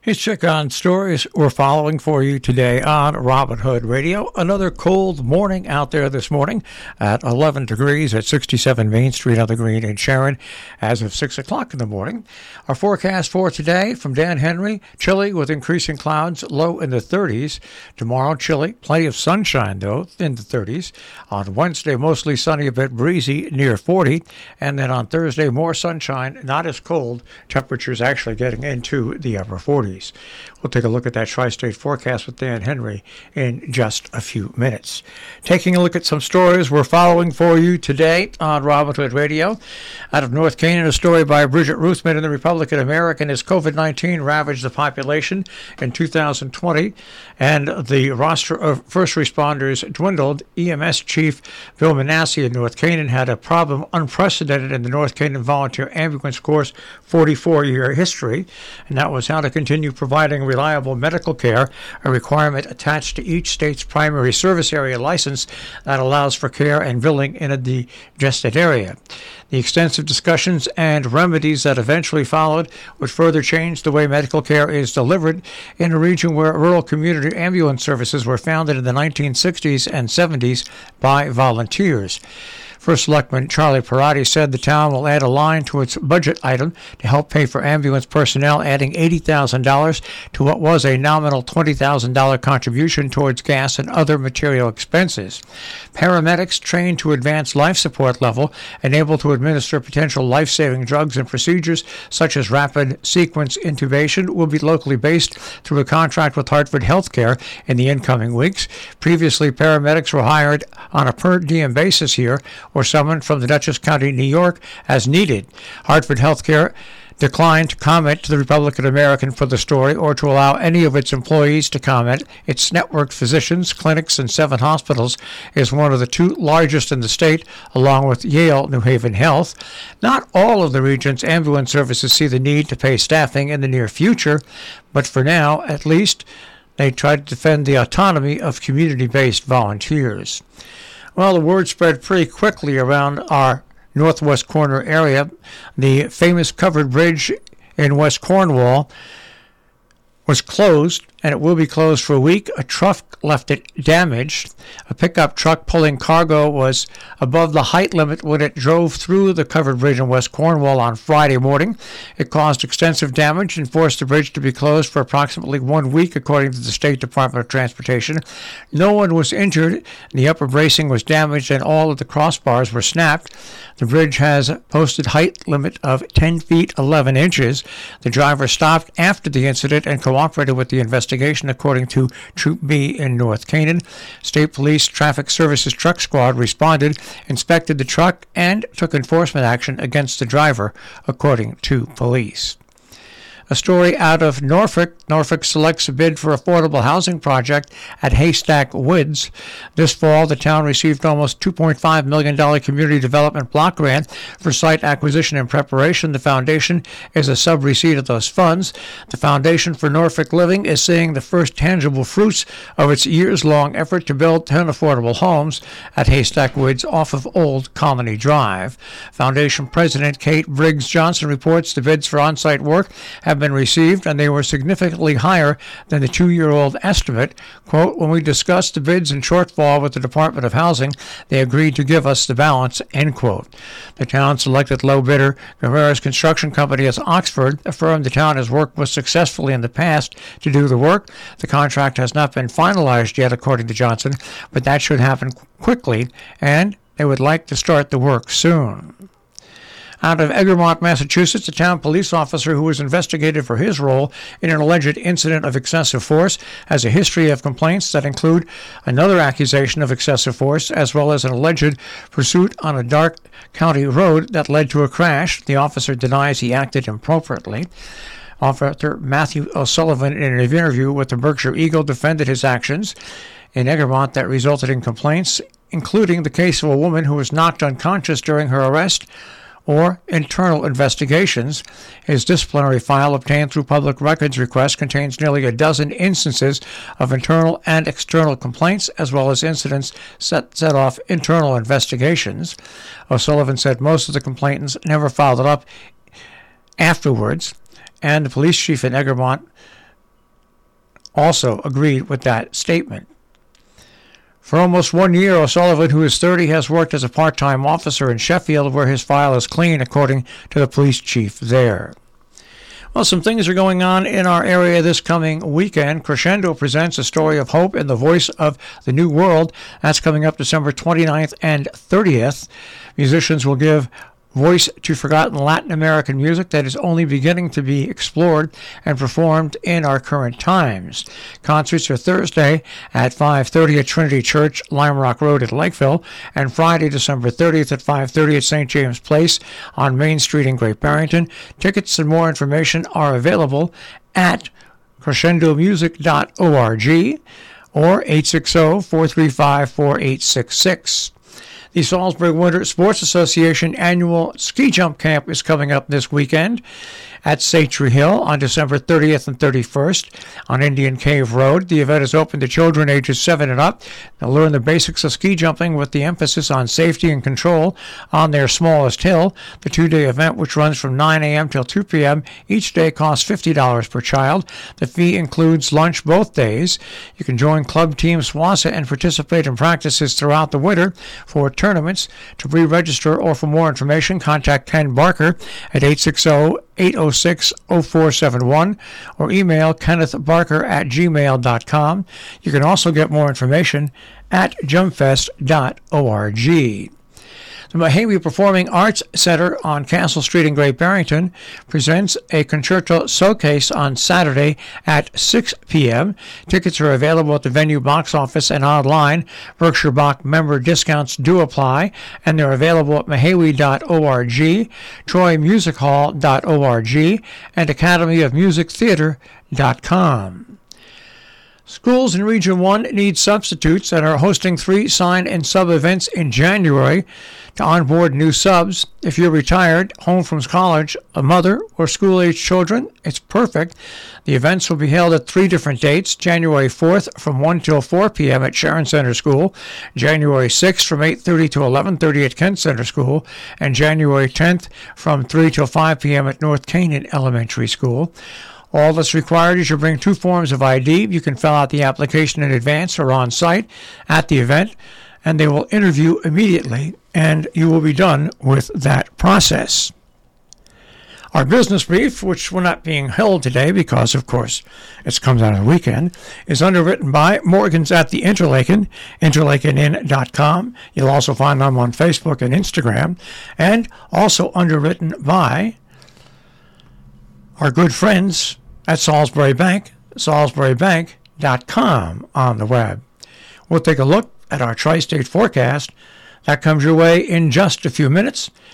Here's check on stories we're following for you today on Robin Hood Radio. Another cold morning out there this morning at 11 degrees at 67 Main Street on the Green in Sharon as of 6 o'clock in the morning. Our forecast for today from Dan Henry, chilly with increasing clouds, low in the 30s. Tomorrow, chilly, plenty of sunshine though, in the 30s. On Wednesday, mostly sunny, a bit breezy, near 40. And then on Thursday, more sunshine, not as cold. Temperatures actually getting into the upper 40s. We'll take a look at that tri-state forecast with Dan Henry in just a few minutes. Taking a look at some stories we're following for you today on Robin Hood Radio. Out of North Canaan, a story by Bridget Ruthman in the Republican American as COVID-19 ravaged the population in 2020 and the roster of first responders dwindled. EMS Chief Bill Manasseh in North Canaan had a problem unprecedented in the North Canaan Volunteer Ambulance Corps' 44-year history, and that was how to continue providing reliable medical care, a requirement attached to each state's primary service area license that allows for care and billing in a degested area. The extensive discussions and remedies that eventually followed would further change the way medical care is delivered in a region where rural community ambulance services were founded in the 1960s and 70s by volunteers. First Selectman Charlie Perotti said the town will add a line to its budget item to help pay for ambulance personnel, adding $80,000 to what was a nominal $20,000 contribution towards gas and other material expenses. Paramedics trained to advanced life support level and able to administer potential life-saving drugs and procedures such as rapid sequence intubation will be locally based through a contract with Hartford Healthcare in the incoming weeks. Previously, paramedics were hired on a per diem basis here or summoned from the Dutchess County, New York, as needed. Hartford Healthcare declined to comment to the Republican American for the story or to allow any of its employees to comment. Its networked physicians, clinics, and 7 hospitals is one of the 2 largest in the state, along with Yale New Haven Health. Not all of the region's ambulance services see the need to pay staffing in the near future, but for now, at least, they try to defend the autonomy of community-based volunteers. Well, the word spread pretty quickly around our northwest corner area. The famous covered bridge in West Cornwall was closed, and it will be closed for a week. A truck left it damaged. A pickup truck pulling cargo was above the height limit when it drove through the covered bridge in West Cornwall on Friday morning. It caused extensive damage and forced the bridge to be closed for approximately 1 week, according to the State Department of Transportation. No one was injured. The upper bracing was damaged, and all of the crossbars were snapped. The bridge has a posted height limit of 10 feet 11 inches. The driver stopped after the incident and cooperated with the investigation, according to Troop B in North Canaan. State Police Traffic Services Truck Squad responded, inspected the truck, and took enforcement action against the driver, according to police. A story out of Norfolk. Norfolk selects a bid for affordable housing project at Haystack Woods. This fall, the town received almost $2.5 million community development block grant for site acquisition and preparation. The foundation is a sub-receipt of those funds. The Foundation for Norfolk Living is seeing the first tangible fruits of its years-long effort to build 10 affordable homes at Haystack Woods off of Old Colony Drive. Foundation President Kate Briggs Johnson reports the bids for on-site work have been received, and they were significantly higher than the 2-year-old estimate. Quote, when we discussed the bids and shortfall with the Department of Housing, they agreed to give us the balance, end quote. The town selected low bidder Guerrero's Construction Company as Oxford, a firm the town has worked with successfully in the past to do the work. The contract has not been finalized yet, according to Johnson, but that should happen quickly, and they would like to start the work soon. Out of Egremont, Massachusetts, a town police officer who was investigated for his role in an alleged incident of excessive force has a history of complaints that include another accusation of excessive force, as well as an alleged pursuit on a dark county road that led to a crash. The officer denies he acted improperly. Officer Matthew O'Sullivan, in an interview with the Berkshire Eagle, defended his actions in Egremont that resulted in complaints, including the case of a woman who was knocked unconscious during her arrest, or internal investigations. His disciplinary file, obtained through public records request, contains nearly a dozen instances of internal and external complaints, as well as incidents set off internal investigations. O'Sullivan said most of the complainants never followed up afterwards, and the police chief in Egremont also agreed with that statement. For almost 1 year, O'Sullivan, who is 30, has worked as a part-time officer in Sheffield, where his file is clean, according to the police chief there. Well, some things are going on in our area this coming weekend. Crescendo presents a story of hope in the voice of the new world. That's coming up December 29th and 30th. Musicians will give voice to forgotten Latin American music that is only beginning to be explored and performed in our current times. Concerts are Thursday at 5:30 at Trinity Church, Lime Rock Road at Lakeville, and Friday, December 30th at 5:30 at St. James Place on Main Street in Great Barrington. Tickets and more information are available at crescendomusic.org or 860-435-4866. The Salisbury Winter Sports Association annual ski jump camp is coming up this weekend at Satre Hill on December 30th and 31st on Indian Cave Road. The event is open to children ages 7 and up. They'll learn the basics of ski jumping with the emphasis on safety and control on their smallest hill. The 2-day event, which runs from 9 a.m. till 2 p.m., each day costs $50 per child. The fee includes lunch both days. You can join Club Team SWASA and participate in practices throughout the winter for tournaments. To pre-register or for more information, contact Ken Barker at 860-806-0471 or email kennethbarker@gmail.com. You can also get more information at jumpfest.org. The Mahawi Performing Arts Center on Castle Street in Great Barrington presents a concerto showcase on Saturday at 6 p.m. Tickets are available at the venue box office and online. Berkshire Bach member discounts do apply, and they're available at mahawi.org, troymusichall.org, and academyofmusictheater.com. Schools in Region 1 need substitutes and are hosting 3 sign and sub events in January to onboard new subs. If you're retired, home from college, a mother, or school-age children, it's perfect. The events will be held at 3 different dates: January 4th from 1 till 4 p.m. at Sharon Center School, January 6th from 8:30 to 11:30 at Kent Center School, and January 10th from 3 till 5 p.m. at North Canaan Elementary School. All that's required is you bring 2 forms of ID. You can fill out the application in advance or on site at the event, and they will interview immediately, and you will be done with that process. Our business brief, which we're not being held today because, of course, it comes out of the weekend, is underwritten by Morgan's at the Interlaken, interlakenin.com. You'll also find them on Facebook and Instagram, and also underwritten by our good friends at Salisbury Bank, salisburybank.com on the web. We'll take a look at our tri-state forecast. That comes your way in just a few minutes.